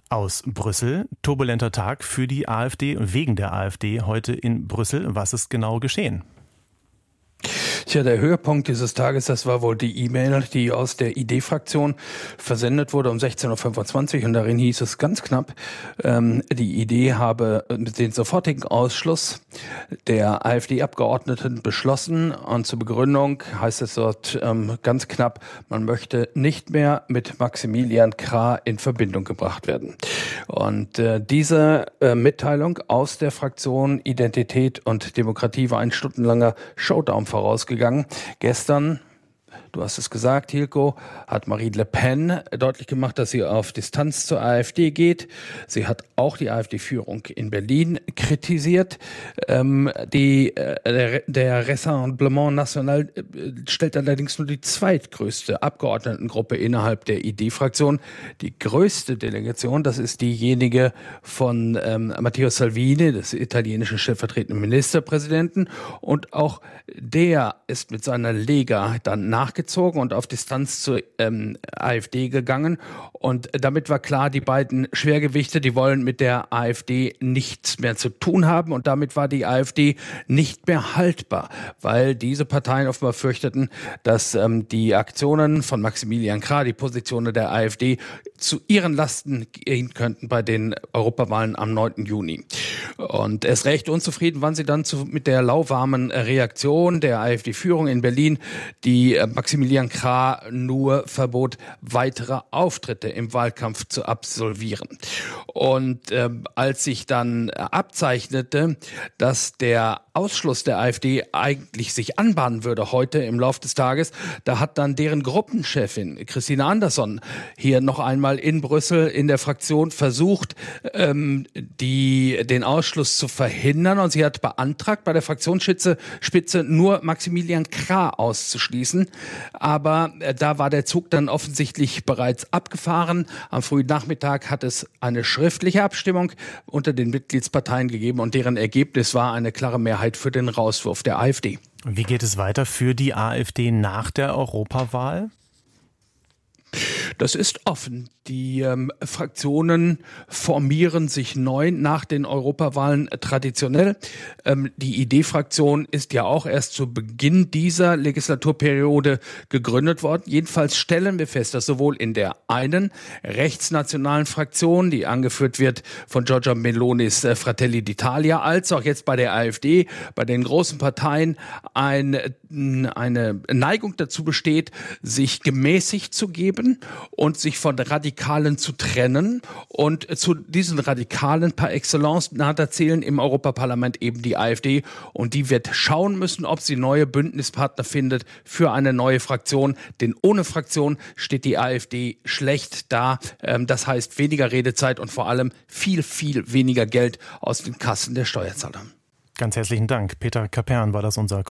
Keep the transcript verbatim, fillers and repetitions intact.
Aus Brüssel. Turbulenter Tag für die AfD und wegen der AfD heute in Brüssel. Was ist genau geschehen? Tja, der Höhepunkt dieses Tages, das war wohl die E-Mail, die aus der I D-Fraktion versendet wurde um sechzehn Uhr fünfundzwanzig und darin hieß es ganz knapp, ähm, die I D habe den sofortigen Ausschluss der AfD-Abgeordneten beschlossen und zur Begründung heißt es dort ähm, ganz knapp, man möchte nicht mehr mit Maximilian Krah in Verbindung gebracht werden. Und äh, diese äh, Mitteilung aus der Fraktion Identität und Demokratie war ein stundenlanger Showdown vorausgegangen. Gestern, du hast es gesagt, Hilko, hat Marine Le Pen deutlich gemacht, dass sie auf Distanz zur AfD geht. Sie hat auch die AfD-Führung in Berlin kritisiert. Ähm, die, äh, der, der Rassemblement National äh, stellt allerdings nur die zweitgrößte Abgeordnetengruppe innerhalb der I D-Fraktion. Die größte Delegation, das ist diejenige von ähm, Matteo Salvini, des italienischen stellvertretenden Ministerpräsidenten. Und auch der ist mit seiner Lega dann nachgezogen und auf Distanz zur ähm, AfD gegangen. Und damit war klar, die beiden Schwergewichte, die wollen mit der AfD nichts mehr zu tun haben. Und damit war die AfD nicht mehr haltbar, weil diese Parteien offenbar fürchteten, dass ähm, die Aktionen von Maximilian Krah, die Positionen der AfD, zu ihren Lasten gehen könnten bei den Europawahlen am neunten Juni. Und erst recht unzufrieden waren sie dann zu, mit der lauwarmen Reaktion der AfD-Führung in Berlin, die äh, Maximilian Krah nur verbot, weitere Auftritte im Wahlkampf zu absolvieren. Und äh, als sich dann abzeichnete, dass der Ausschluss der AfD eigentlich sich anbahnen würde heute im Laufe des Tages, da hat dann deren Gruppenchefin Christine Andersson hier noch einmal in Brüssel in der Fraktion versucht, ähm, die, den Ausschluss zu verhindern. Und sie hat beantragt, bei der Fraktionsspitze Spitze nur Maximilian Krah auszuschließen. Aber äh, da war der Zug dann offensichtlich bereits abgefahren. Am frühen Nachmittag hat es eine schriftliche Abstimmung unter den Mitgliedsparteien gegeben und deren Ergebnis war eine klare Mehrheit für den Rauswurf der AfD. Wie geht es weiter für die AfD nach der Europawahl? Das ist offen. Die ähm, Fraktionen formieren sich neu nach den Europawahlen traditionell. Ähm, die I D-Fraktion ist ja auch erst zu Beginn dieser Legislaturperiode gegründet worden. Jedenfalls stellen wir fest, dass sowohl in der einen rechtsnationalen Fraktion, die angeführt wird von Giorgia Melonis äh, Fratelli d'Italia, als auch jetzt bei der AfD, bei den großen Parteien ein, eine Neigung dazu besteht, sich gemäßigt zu geben und sich von Radikalen zu trennen. Und zu diesen Radikalen par excellence zählen im Europaparlament eben die AfD. Und die wird schauen müssen, ob sie neue Bündnispartner findet für eine neue Fraktion. Denn ohne Fraktion steht die AfD schlecht da. Das heißt weniger Redezeit und vor allem viel, viel weniger Geld aus den Kassen der Steuerzahler. Ganz herzlichen Dank. Peter Kapern war das unser